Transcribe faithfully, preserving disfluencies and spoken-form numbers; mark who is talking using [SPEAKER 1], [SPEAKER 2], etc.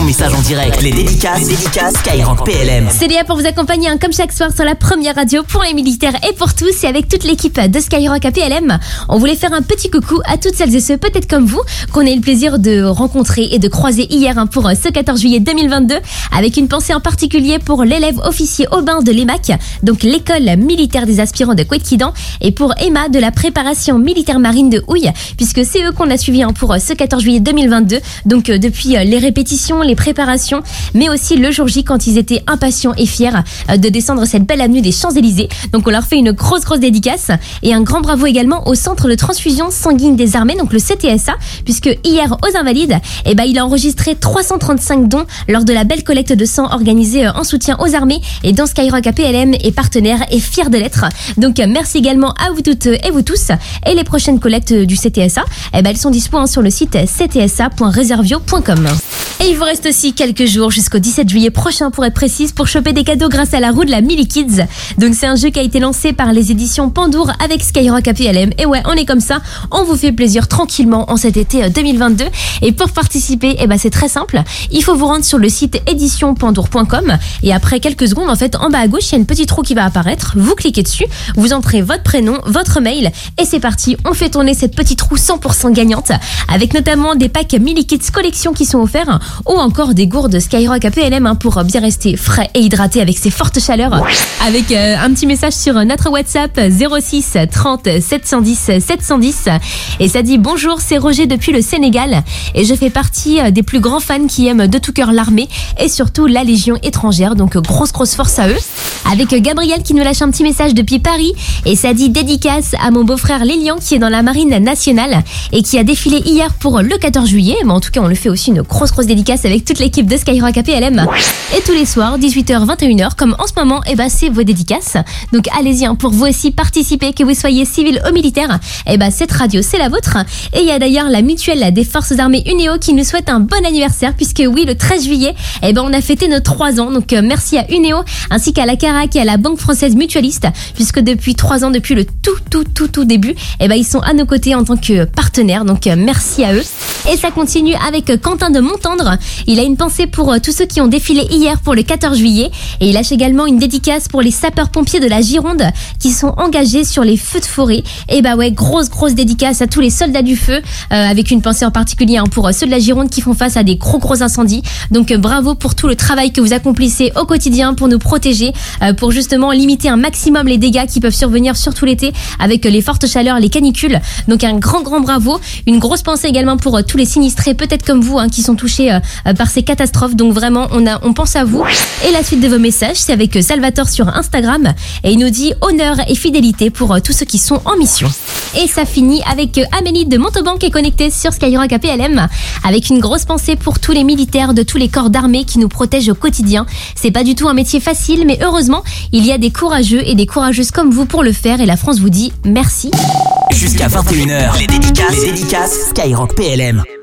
[SPEAKER 1] ton message en direct. Les dédicaces, les dédicaces Skyrock P L M.
[SPEAKER 2] C'est Léa pour vous accompagner hein, comme chaque soir sur la première radio pour les militaires et pour tous. Et avec toute l'équipe de Skyrock à P L M, on voulait faire un petit coucou à toutes celles et ceux, peut-être comme vous, qu'on a eu le plaisir de rencontrer et de croiser hier hein, pour ce quatorze juillet deux mille vingt-deux. Avec une pensée en particulier pour l'élève officier Aubin de l'E M A C, donc l'école militaire des aspirants de Couët-Quidan, et pour Emma de la préparation militaire marine de Houille, puisque c'est eux qu'on a suivi hein, pour ce quatorze juillet deux mille vingt-deux. Donc euh, depuis euh, les répétitions, les préparations, mais aussi le jour J quand ils étaient impatients et fiers euh, de descendre cette belle avenue des Champs-Élysées. Donc on leur fait une grosse grosse dédicace et un grand bravo également au centre de transfusion sanguine des armées, donc le C T S A, puisque hier aux Invalides, eh ben, il a enregistré trois cent trente-cinq dons lors de la belle collecte de sang organisée euh, en soutien aux armées, et dans Skyrock à P L M est partenaire et fier de l'être. Donc euh, merci également à vous toutes et vous tous. Et les prochaines collectes du C T S A, eh ben, elles sont dispo hein, sur le site c t s a point reservio point com. Et il vous reste aussi quelques jours jusqu'au dix-sept juillet prochain pour être précise pour choper des cadeaux grâce à la roue de la Mili Kids. Donc c'est un jeu qui a été lancé par les éditions Pandour avec Skyrock à P L M. Et ouais, on est comme ça, on vous fait plaisir tranquillement en cet été deux mille vingt-deux. Et pour participer, eh ben c'est très simple. Il faut vous rendre sur le site édition pandour point com et après quelques secondes, en fait, en bas à gauche, il y a une petite roue qui va apparaître. Vous cliquez dessus, vous entrez votre prénom, votre mail et c'est parti. On fait tourner cette petite roue cent pour cent gagnante avec notamment des packs Mili Kids collection qui sont offerts ou encore des gourdes Skyrock à P L M hein, pour bien rester frais et hydraté avec ces fortes chaleurs. Avec euh, un petit message sur notre WhatsApp zéro six trente sept cent dix sept cent dix et ça dit: bonjour, c'est Roger depuis le Sénégal et je fais partie des plus grands fans qui aiment de tout cœur l'armée et surtout la Légion étrangère, donc grosse grosse force à eux. Avec Gabriel qui nous lâche un petit message depuis Paris et ça dit: dédicace à mon beau-frère Lélian qui est dans la marine nationale et qui a défilé hier pour le quatorze juillet. Mais en tout cas on le fait aussi une grosse grosse dédicace avec toute l'équipe de Skyrock à P L M. Et tous les soirs dix-huit heures vingt et une heures comme en ce moment, et ben c'est vos dédicaces. Donc allez-y hein, pour vous aussi participer, que vous soyez civil ou militaire, et ben cette radio c'est la vôtre. Et il y a d'ailleurs la mutuelle des forces armées Unéo qui nous souhaite un bon anniversaire puisque oui, le treize juillet, et ben on a fêté nos trois ans. Donc euh, merci à Unéo ainsi qu'à la Carac et à la Banque Française Mutualiste puisque depuis trois ans, depuis le tout tout tout tout début, et ben ils sont à nos côtés en tant que partenaires. Donc euh, merci à eux. Et ça continue avec Quentin de Montendre. Il a une pensée pour tous ceux qui ont défilé hier pour le quatorze juillet et il lâche également une dédicace pour les sapeurs-pompiers de la Gironde qui sont engagés sur les feux de forêt. Et bah ouais, grosse grosse dédicace à tous les soldats du feu euh, avec une pensée en particulier hein, pour ceux de la Gironde qui font face à des gros gros incendies. Donc euh, bravo pour tout le travail que vous accomplissez au quotidien pour nous protéger, euh, pour justement limiter un maximum les dégâts qui peuvent survenir surtout l'été avec les fortes chaleurs, les canicules. Donc un grand grand bravo, une grosse pensée également pour euh, tous les sinistrés, peut-être comme vous, hein, qui sont touchés euh, par ces catastrophes. Donc vraiment, on a, on pense à vous. Et la suite de vos messages, c'est avec Salvatore sur Instagram et il nous dit honneur et fidélité pour euh, tous ceux qui sont en mission. Et ça finit avec euh, Amélie de Montauban qui est connectée sur Skyrock à P L M avec une grosse pensée pour tous les militaires de tous les corps d'armée qui nous protègent au quotidien. C'est pas du tout un métier facile, mais heureusement, il y a des courageux et des courageuses comme vous pour le faire et la France vous dit merci.
[SPEAKER 1] Jusqu'à vingt et une heures, les dédicaces, les dédicaces Skyrock P L M.